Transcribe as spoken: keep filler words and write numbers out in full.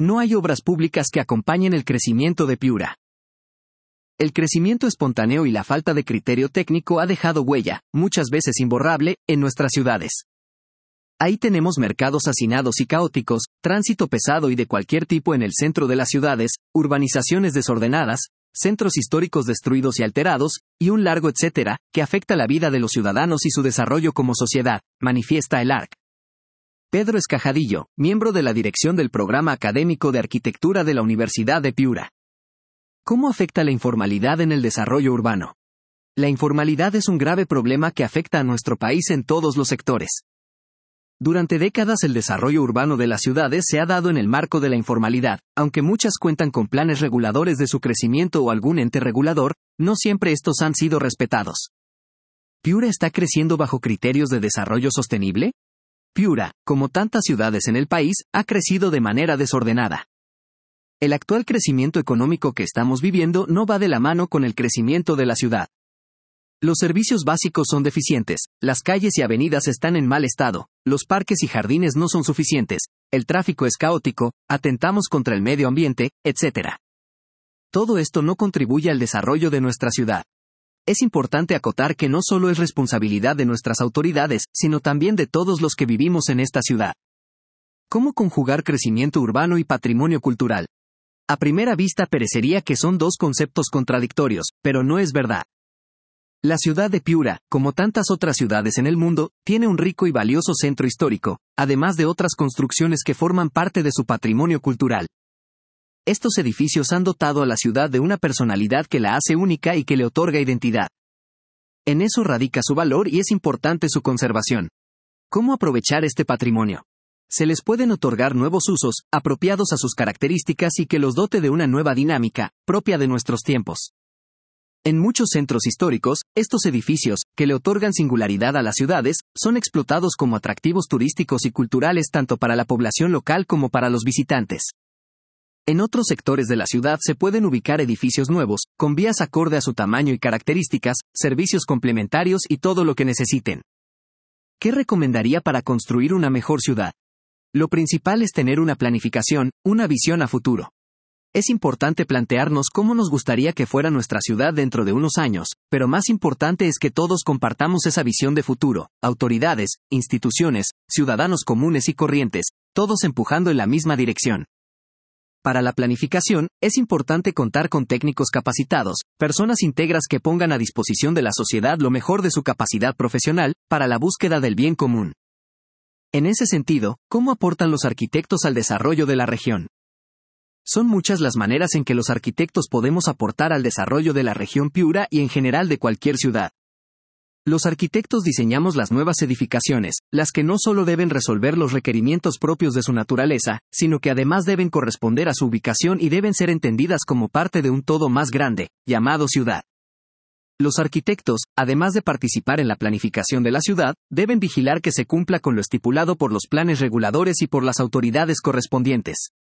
No hay obras públicas que acompañen el crecimiento de Piura. El crecimiento espontáneo y la falta de criterio técnico ha dejado huella, muchas veces imborrable, en nuestras ciudades. Ahí tenemos mercados hacinados y caóticos, tránsito pesado y de cualquier tipo en el centro de las ciudades, urbanizaciones desordenadas, centros históricos destruidos y alterados, y un largo etcétera, que afecta la vida de los ciudadanos y su desarrollo como sociedad, manifiesta el A R C. Pedro Escajadillo, miembro de la dirección del Programa Académico de Arquitectura de la Universidad de Piura. ¿Cómo afecta la informalidad en el desarrollo urbano? La informalidad es un grave problema que afecta a nuestro país en todos los sectores. Durante décadas el desarrollo urbano de las ciudades se ha dado en el marco de la informalidad, aunque muchas cuentan con planes reguladores de su crecimiento o algún ente regulador, no siempre estos han sido respetados. ¿Piura está creciendo bajo criterios de desarrollo sostenible? Piura, como tantas ciudades en el país, ha crecido de manera desordenada. El actual crecimiento económico que estamos viviendo no va de la mano con el crecimiento de la ciudad. Los servicios básicos son deficientes, las calles y avenidas están en mal estado, los parques y jardines no son suficientes, el tráfico es caótico, atentamos contra el medio ambiente, etcétera. Todo esto no contribuye al desarrollo de nuestra ciudad. Es importante acotar que no solo es responsabilidad de nuestras autoridades, sino también de todos los que vivimos en esta ciudad. ¿Cómo conjugar crecimiento urbano y patrimonio cultural? A primera vista parecería que son dos conceptos contradictorios, pero no es verdad. La ciudad de Piura, como tantas otras ciudades en el mundo, tiene un rico y valioso centro histórico, además de otras construcciones que forman parte de su patrimonio cultural. Estos edificios han dotado a la ciudad de una personalidad que la hace única y que le otorga identidad. En eso radica su valor y es importante su conservación. ¿Cómo aprovechar este patrimonio? Se les pueden otorgar nuevos usos, apropiados a sus características y que los dote de una nueva dinámica, propia de nuestros tiempos. En muchos centros históricos, estos edificios, que le otorgan singularidad a las ciudades, son explotados como atractivos turísticos y culturales tanto para la población local como para los visitantes. En otros sectores de la ciudad se pueden ubicar edificios nuevos, con vías acorde a su tamaño y características, servicios complementarios y todo lo que necesiten. ¿Qué recomendaría para construir una mejor ciudad? Lo principal es tener una planificación, una visión a futuro. Es importante plantearnos cómo nos gustaría que fuera nuestra ciudad dentro de unos años, pero más importante es que todos compartamos esa visión de futuro, autoridades, instituciones, ciudadanos comunes y corrientes, todos empujando en la misma dirección. Para la planificación, es importante contar con técnicos capacitados, personas íntegras que pongan a disposición de la sociedad lo mejor de su capacidad profesional, para la búsqueda del bien común. En ese sentido, ¿cómo aportan los arquitectos al desarrollo de la región? Son muchas las maneras en que los arquitectos podemos aportar al desarrollo de la región Piura y en general de cualquier ciudad. Los arquitectos diseñamos las nuevas edificaciones, las que no solo deben resolver los requerimientos propios de su naturaleza, sino que además deben corresponder a su ubicación y deben ser entendidas como parte de un todo más grande, llamado ciudad. Los arquitectos, además de participar en la planificación de la ciudad, deben vigilar que se cumpla con lo estipulado por los planes reguladores y por las autoridades correspondientes.